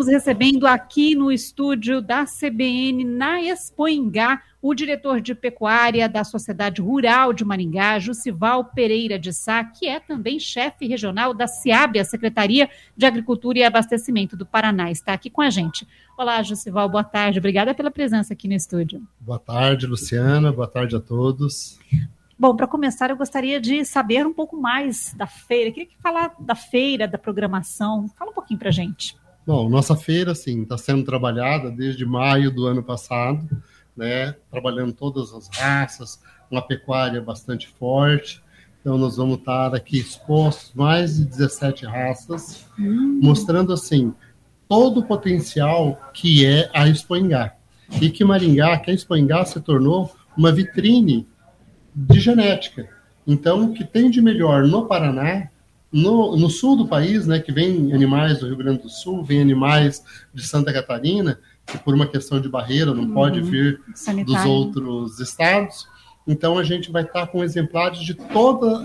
Estamos recebendo aqui no estúdio da CBN, na Expoingá, o diretor de pecuária da Sociedade Rural de Maringá, Jussival Pereira de Sá, que é também chefe regional da SEAB, a Secretaria de Agricultura e Abastecimento do Paraná. Está aqui com a gente. Olá, Jussival, boa tarde. Obrigada pela presença aqui no estúdio. Boa tarde, Luciana. Boa tarde a todos. Bom, para começar, eu gostaria de saber um pouco mais da feira. Eu queria falar da feira, da programação. Fala um pouquinho para a gente. Bom, nossa feira, sim, está sendo trabalhada desde maio do ano passado, né? Trabalhando todas as raças, uma pecuária bastante forte. Então, nós vamos estar aqui expostos mais de 17 raças, mostrando, assim, todo o potencial que é a Expoingá. E que Maringá, que a Expoingá se tornou uma vitrine de genética. Então, o que tem de melhor no Paraná, no sul do país, né, que vem animais do Rio Grande do Sul, vem animais de Santa Catarina, que por uma questão de barreira não pode vir dos outros estados. Então, a gente vai estar com exemplares de todas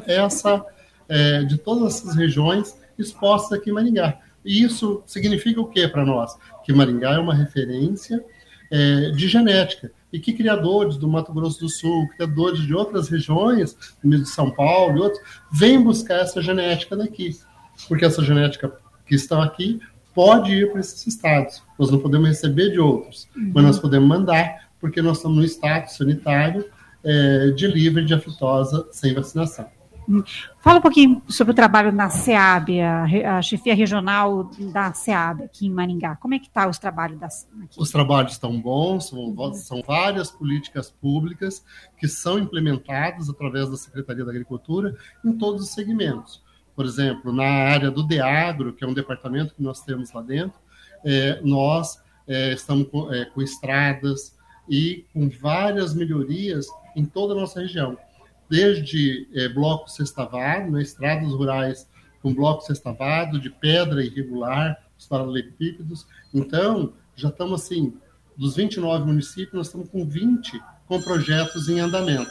essas regiões expostas aqui em Maringá. E isso significa o quê para nós? Que Maringá é uma referência de genética, e que criadores do Mato Grosso do Sul, criadores de outras regiões, de São Paulo e outros, vêm buscar essa genética daqui, porque essa genética que está aqui pode ir para esses estados. Nós não podemos receber de outros, mas nós podemos mandar, porque nós estamos no status sanitário de livre de aftosa sem vacinação. Fala um pouquinho sobre o trabalho na SEAB, a chefia regional da SEAB aqui em Maringá. Como é que estão os trabalhos aqui? Os trabalhos estão bons, são várias políticas públicas que são implementadas através da Secretaria da Agricultura em todos os segmentos. Por exemplo, na área do DEAGRO, que é um departamento que nós temos lá dentro, nós estamos com estradas e com várias melhorias em toda a nossa região. Desde bloco sextavado, né, estradas rurais com bloco sextavado, de pedra irregular, os paralelepípedos. Então, já estamos assim, dos 29 municípios, nós estamos com 20 com projetos em andamento.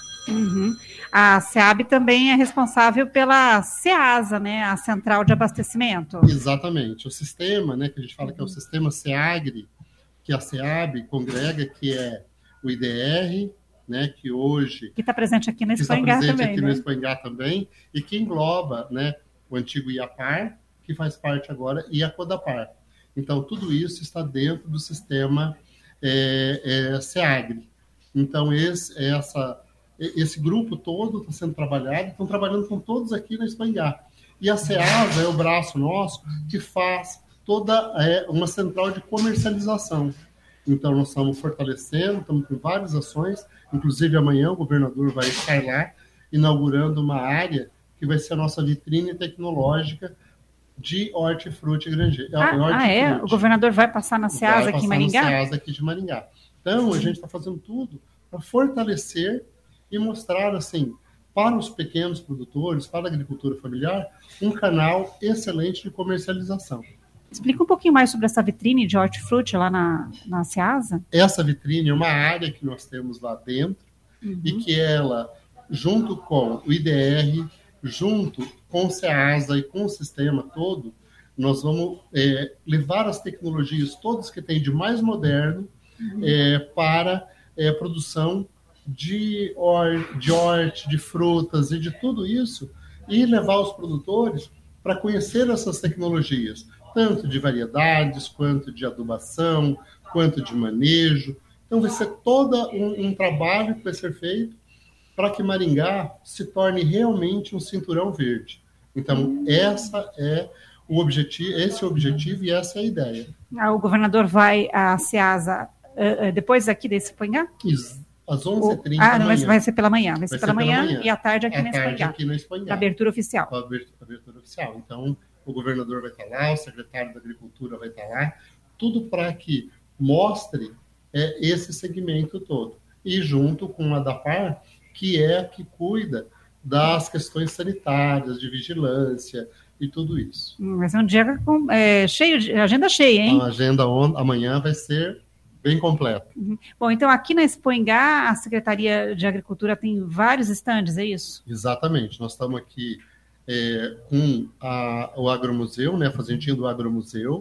A SEAB também é responsável pela SEASA, né, a Central de Abastecimento. Exatamente. O sistema, né, que a gente fala que é o sistema SEAGRE, que a SEAB congrega, que é o IDR, né, que hoje... Que está presente aqui na Expoingá também, no Expoingá também, e que engloba, né, o antigo IAPAR, que faz parte agora, e a CODAPAR. Então, tudo isso está dentro do sistema SEAGRE. Então, esse grupo todo está sendo trabalhado, estão trabalhando com todos aqui na Expoingá. E a SEASA é o braço nosso que faz toda uma central de comercialização. Então, nós estamos fortalecendo, estamos com várias ações, inclusive amanhã o governador vai estar lá inaugurando uma área que vai ser a nossa vitrine tecnológica de hortifruti granjeiro. O governador vai passar na SEASA aqui em Maringá? Na SEASA aqui de Maringá. Então, a gente está fazendo tudo para fortalecer e mostrar, assim, para os pequenos produtores, para a agricultura familiar, um canal excelente de comercialização. Explica um pouquinho mais sobre essa vitrine de hortifruti lá na SEASA. Essa vitrine é uma área que nós temos lá dentro e que ela, junto com o IDR, junto com o SEASA e com o sistema todo, nós vamos levar as tecnologias todas que tem de mais moderno para a produção de horte, de frutas e de tudo isso, e levar os produtores para conhecer essas tecnologias, tanto de variedades, quanto de adubação, quanto de manejo. Então, vai ser todo um trabalho que vai ser feito para que Maringá se torne realmente um cinturão verde. Então, esse é o objetivo e essa é a ideia. O governador vai à SEASA depois aqui desse Expoingá? Às 11h30 da manhã. Vai ser pela manhã. Vai ser pela manhã e à tarde aqui no Expoingá. Abertura oficial. Abertura oficial. Então, o governador vai estar lá, o secretário da Agricultura vai estar lá, tudo para que mostre esse segmento todo. E junto com a DAPAR, que é a que cuida das questões sanitárias, de vigilância e tudo isso. Vai ser um dia agenda cheia, hein? A agenda amanhã vai ser bem completa. Bom, então aqui na Expoingá, a Secretaria de Agricultura tem vários estandes, é isso? Exatamente. Nós estamos aqui com o agromuseu, né, a fazentinha do agromuseu,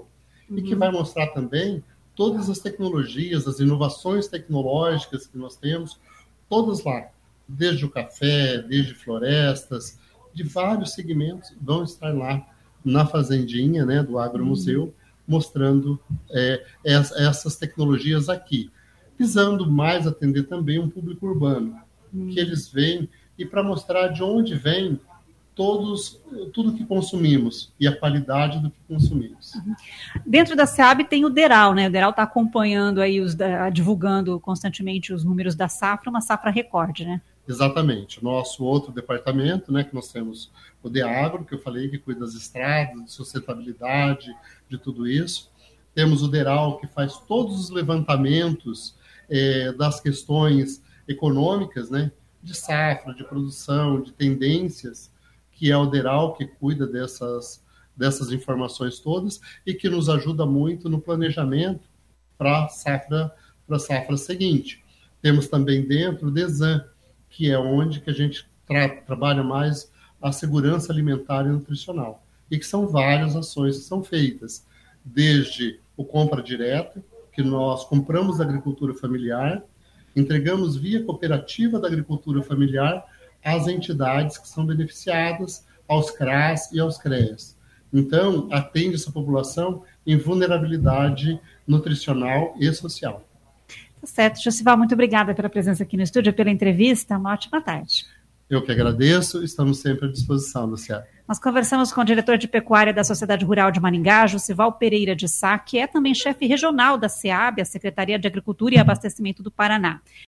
e que vai mostrar também todas as tecnologias, as inovações tecnológicas que nós temos, todas lá, desde o café, desde florestas, de vários segmentos, vão estar lá na fazendinha, né, do Agromuseu, mostrando essas tecnologias aqui, visando mais atender também um público urbano, que eles vêm, e para mostrar de onde vem tudo que consumimos e a qualidade do que consumimos. Dentro da SEAB tem o DERAL, né? O DERAL está acompanhando aí, divulgando constantemente os números da safra, uma safra recorde, né? Exatamente. Nosso outro departamento, né, que nós temos o DEAGRO, que eu falei, que cuida das estradas, de sustentabilidade, de tudo isso. Temos o DERAL, que faz todos os levantamentos das questões econômicas, né, de safra, de produção, de tendências, que é o DERAL que cuida dessas informações todas e que nos ajuda muito no planejamento para a safra seguinte. Temos também dentro o DESAN, que é onde que a gente trabalha mais a segurança alimentar e nutricional. E que são várias ações que são feitas, desde o compra direta, que nós compramos da agricultura familiar, entregamos via cooperativa da agricultura familiar às entidades que são beneficiadas, aos CRAS e aos CREAS. Então, atende essa população em vulnerabilidade nutricional e social. Tá certo. Josival, muito obrigada pela presença aqui no estúdio, pela entrevista. Uma ótima tarde. Eu que agradeço, estamos sempre à disposição, Luciana. Nós conversamos com o diretor de pecuária da Sociedade Rural de Maringá, Josival Pereira de Sá, que é também chefe regional da SEAB, a Secretaria de Agricultura e Abastecimento do Paraná.